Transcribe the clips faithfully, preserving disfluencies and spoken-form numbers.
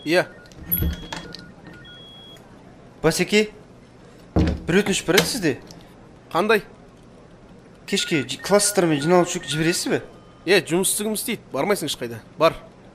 Иә. Басеке, бір өтініш бар еді сізде? Қандай? Кешке класстармен жиналып жүріп жібересіз бе? Е, жұмыстығым істейді. Бармайсың ешқайда. Бар.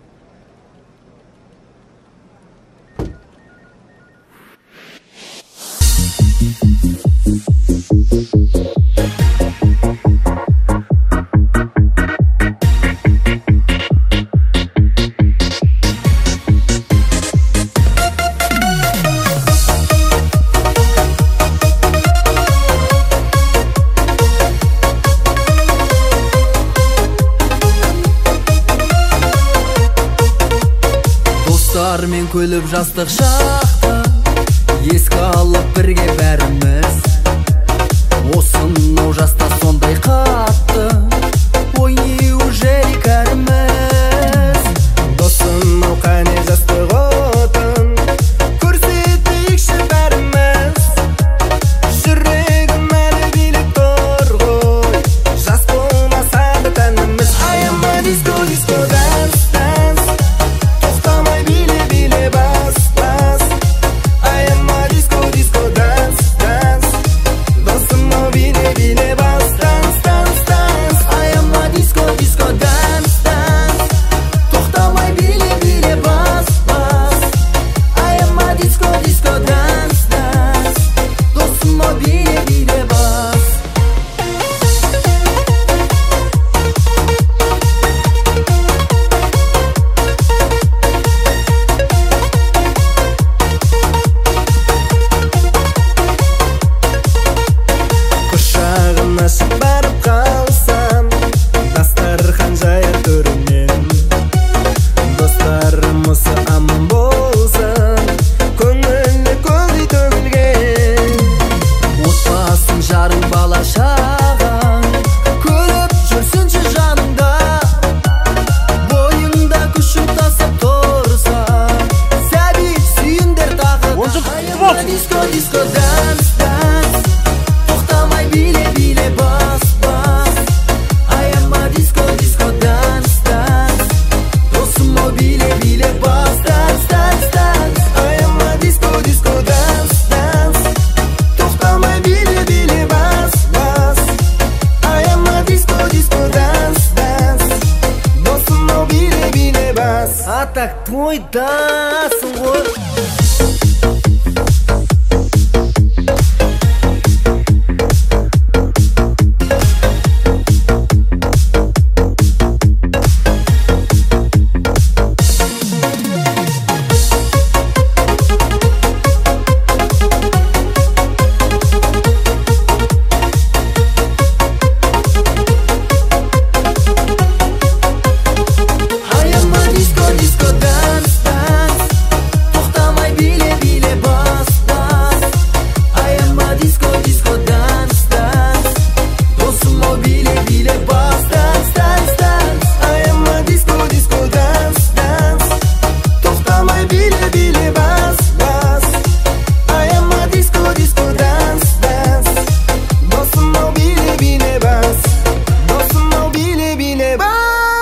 Достармен күліп жастық шақты еске алып бірге бәріміз. Осынау жаста сондай қатты ой неужели кәріміз. Досым-ау қане жастық отын көрсетейікші бәріміз. Жүрегім әлі билеп тұр ғой, жас болмаса да тәніміз. I am a disco, disco dance, dance. Тоқтамай биле, биле, бас, бас. I am a disco, disco dance, dance. Досым-ау биле, биле, бас, dance, dance, dance. I am a disco, disco dance, dance. Тоқтамай биле, биле, бас, бас. I am a disco, disco dance, dance. Досым-ау биле, биле, бас. Құшағына сен барып қалсам, дастархан жаяр төрінен. Достарымыз аман болсын, көңілі көлдей төгілген. Отбасың, жарың, бала шағаң көріп жүрсінші жаныңда. Бойыңда күшің тасып тұрса, сәби сүйіндер тағы да. I am a disco, disco dance, dance. Тоқтамай биле, биле, бас, бас. I am a disco, disco dance, dance. Досым-ау биле, биле, бас, dance, dance, dance. I am a disco, disco dance, dance. Тоқтамай биле, биле, бас, бас. I am a disco, disco dance, dance. Досым-ау биле, биле, бас. А так тойдасың ғой. I am a disco, disco dance, dance. Тоқтамай биле, биле, бас, бас. I am a disco, disco dance, dance. Досым-ау биле, биле, бас, dance, dance, dance. I am a disco, disco dance, dance. Тоқтамай биле, биле, бас, бас. I am a disco, disco dance, dance. Досым-ау биле, биле, бас. Досым-ау биле, биле, бас.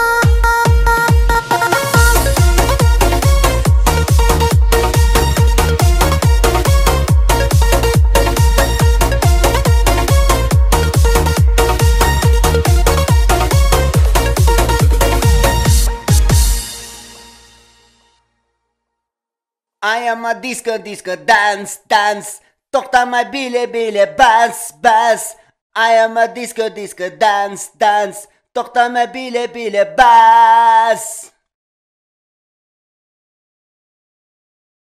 I am a disco, disco dance, dance. Тоқтамай биле, биле, бас, бас. I am a disco, disco dance, dance. Тоқтамай биле, биле, бас.